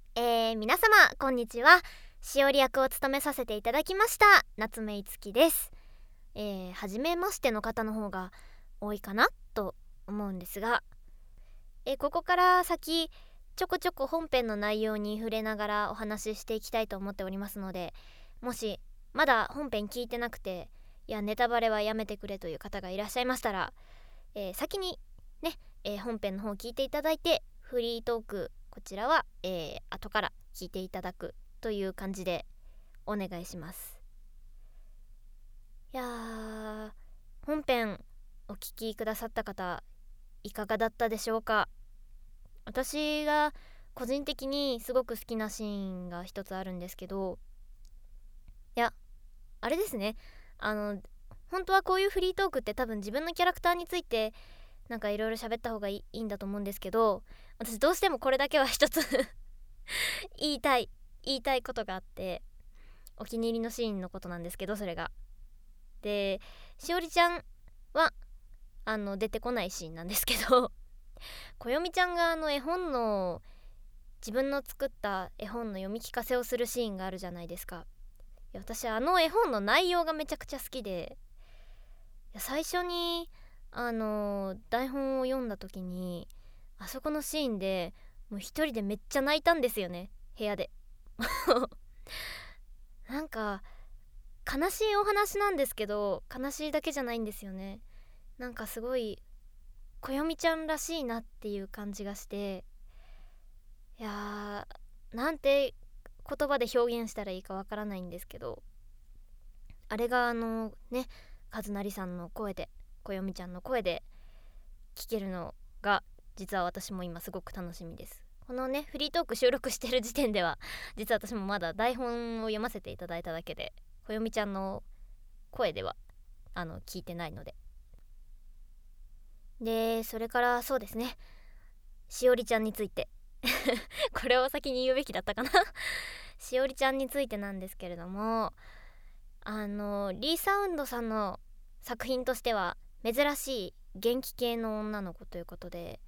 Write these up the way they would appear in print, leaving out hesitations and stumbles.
皆様こんにちは。しおり役を務めさせていただきました夏目いつきです。初めましての方の方が多いかなと思うんですが、ここから先ちょこちょこ本編の内容に触れながらお話ししていきたいと思っておりますので、もしまだ本編聞いてなくて、いやネタバレはやめてくれという方がいらっしゃいましたら、先にね、本編の方聞いていただいて、フリートークこちらは、後から聞いていただくという感じでお願いします。いやー、本編お聞きくださった方いかがだったでしょうか。私が個人的にすごく好きなシーンが一つあるんですけど、いやあれですね、本当はこういうフリートークって多分自分のキャラクターについてなんかいろいろ喋った方がいいんだと思うんですけど、私どうしてもこれだけは一つ言いたいことがあって、お気に入りのシーンのことなんですけど、それがで、しおりちゃんは出てこないシーンなんですけどこよみちゃんが絵本の自分の作った絵本の読み聞かせをするシーンがあるじゃないですか。いや私絵本の内容がめちゃくちゃ好きで、いや最初に台本を読んだ時にあそこのシーンでもう一人でめっちゃ泣いたんですよね、部屋でなんか悲しいお話なんですけど、悲しいだけじゃないんですよね。なんかすごいこよみちゃんらしいなっていう感じがして、いやーなんて言葉で表現したらいいかわからないんですけど、あれが和成さんの声で、こよみちゃんの声で聞けるのが実は私も今すごく楽しみです。このねフリートーク収録してる時点では実は私もまだ台本を読ませていただいただけで、こよみちゃんの声では聞いてないので。でそれからそうですね、しおりちゃんについてこれを先に言うべきだったかなしおりちゃんについてなんですけれども、リーサウンドさんの作品としては珍しい元気系の女の子ということで、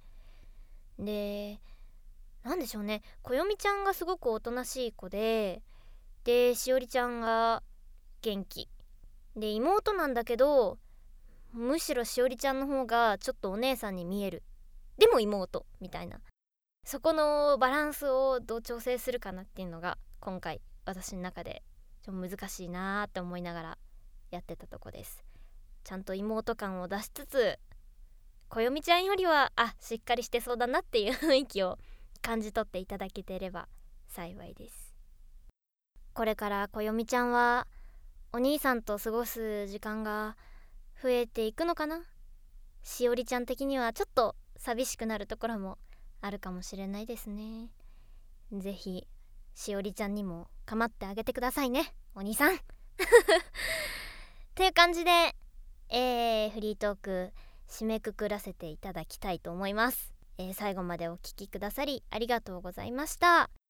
なんでしょうね、こよみちゃんがすごくおとなしい子で、しおりちゃんが元気で、妹なんだけどむしろしおりちゃんの方がちょっとお姉さんに見える、でも妹みたいな、そこのバランスをどう調整するかなっていうのが今回私の中でちょっと難しいなーって思いながらやってたとこです。ちゃんと妹感を出しつつ、こよみちゃんよりはしっかりしてそうだなっていう雰囲気を感じ取っていただけていれば幸いです。これからこよみちゃんはお兄さんと過ごす時間が増えていくのかな。しおりちゃん的にはちょっと寂しくなるところもあるかもしれないですね。ぜひしおりちゃんにも構ってあげてくださいね、お兄さんという感じで、フリートーク締めくくらせていただきたいと思います。最後までお聞きくださりありがとうございました。